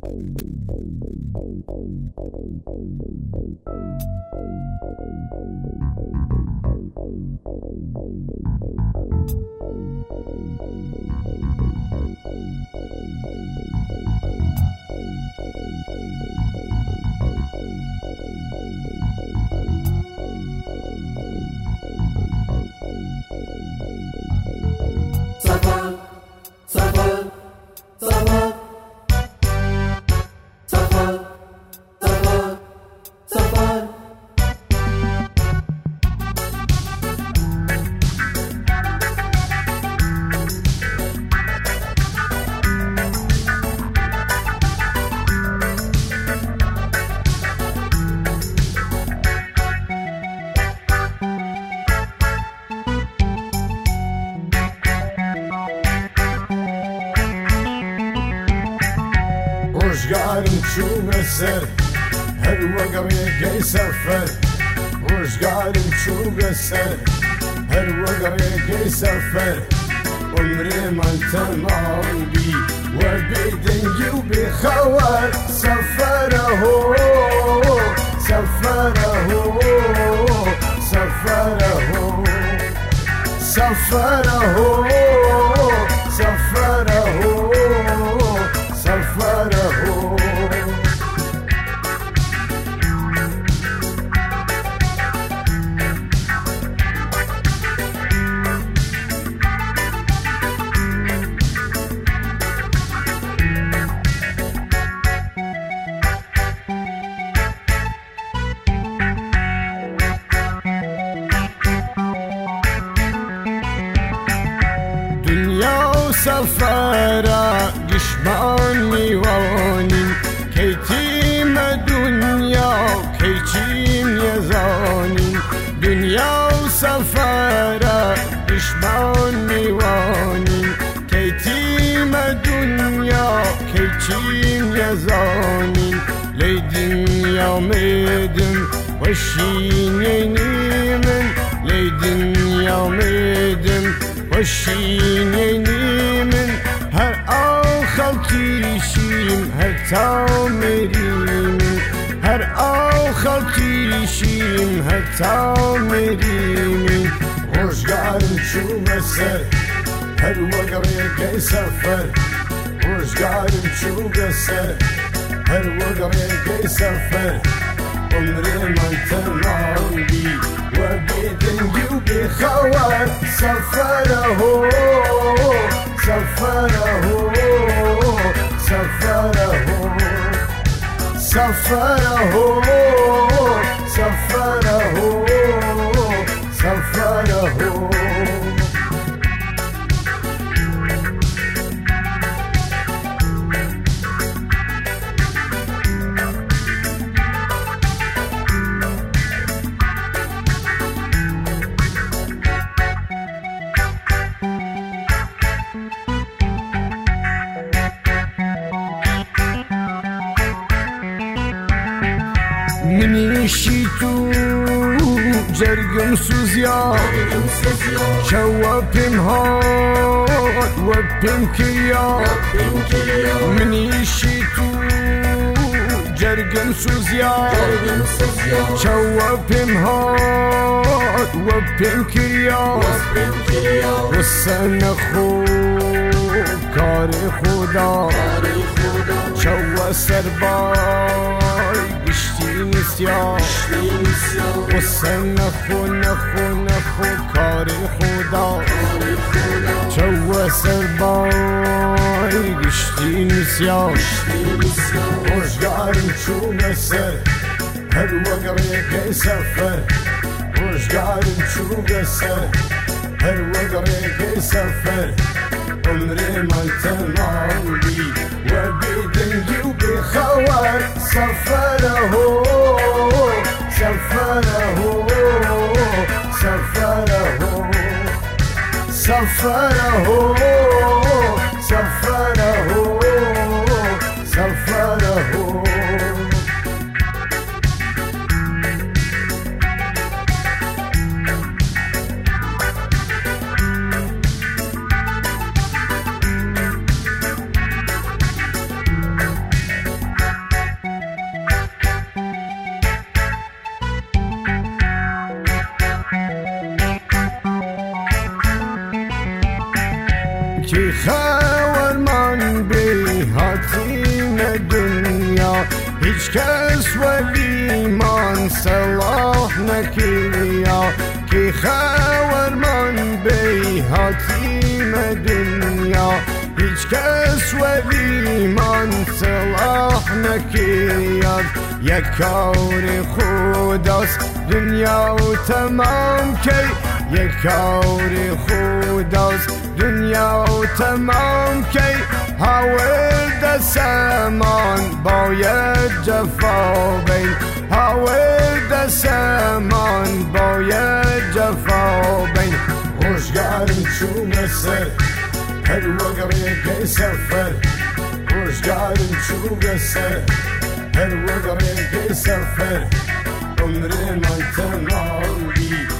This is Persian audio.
Rojgarim çume ser her vagame gay sefer Rojgarim çume ser her vagame gay sefer عمري ما تمام بي وبيدن يوبي خوار سفره سفره سفره سفره سفره سفره سفرا قشمان میوانیم کیتیم دنیا کیچیم یزانیم دنیا سفرا قشمان میوانیم کیتیم دنیا کیچیم یزانیم لی دنیا میدم وشینینیمن لی دنیا میدم وشینینیمن هر آخل کیشیم هر تامریم هر آخل کیشیم هر تامریم روزگارم چومه سر هر وقره گی سفر روزگارم چومه سر هر وقره گی سفر عمري ما تمام بي وبيدن يوبي خوار سفره سفره سفره سفره سفره سفره منیشی تو جرگم سوزیا شوابم هات وبم کیا منیشی تو جرگم سوزیا شوابم هات وبم کیا وسن خوب کار خدا شوا سربای گشتی نسیا وسن نخو نخو نخو کار خدا شوا سربای گشتی نسیا روزگارم چومه سر هر وقره گی سفر روزگارم چومه سر هر وقره گی سفر عمري ما تمام بي وبيدن يوبي خوار سفره سفره سفره سفره سفره سفره هیچ کس ولیمان صلاح نکریا که خورمان بی حاتیم دنیا هیچ کس ولیمان صلاح نکرد یک کار خداست دنیا و تمام کی یک کار خداست دنیا و تمام کی حاول دستمان باید جفا بین حاول دستمان باید جفا بین خوشگرم چون سر هر وقره که سفر خوشگرم چون سر هر وقره که سفر عمر من تمام بی